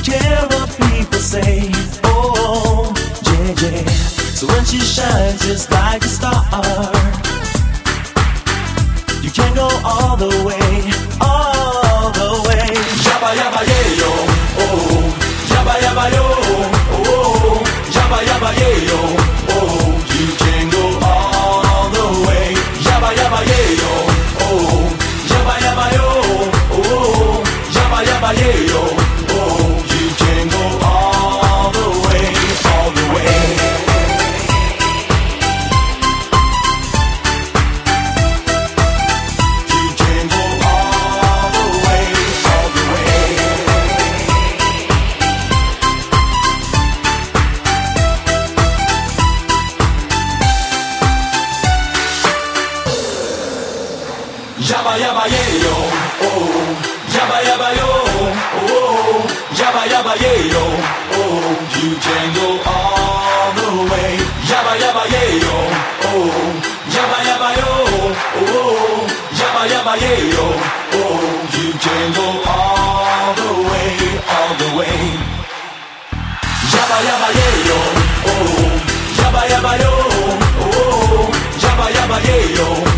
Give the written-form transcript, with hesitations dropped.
care what people say. Oh, yeah, yeah. So when she shines just like a star, you can go all the way, all the way. Yabba yabba yeah yo, oh, yabba yabba yo, oh, yabba yabba yeah yo, oh, you can go all the way. Yabba yabba yeah yo, oh, yabba yabba yo, oh, yabba yabba yeah yo, oh, you can go all the way, all the way. Yabba yabba yeah yo, oh, yabba yabba yo, oh, yabba yabba yeah yo, oh, you can go all the way. Yabba yabba yeah yo, oh, yabba yabba yo, oh, yabba yabba yeah yo, oh, you can go all the way, all the way. Yabba yabba yeah yo, oh, yabba yabba yo, oh, yabba yabba yeah yo.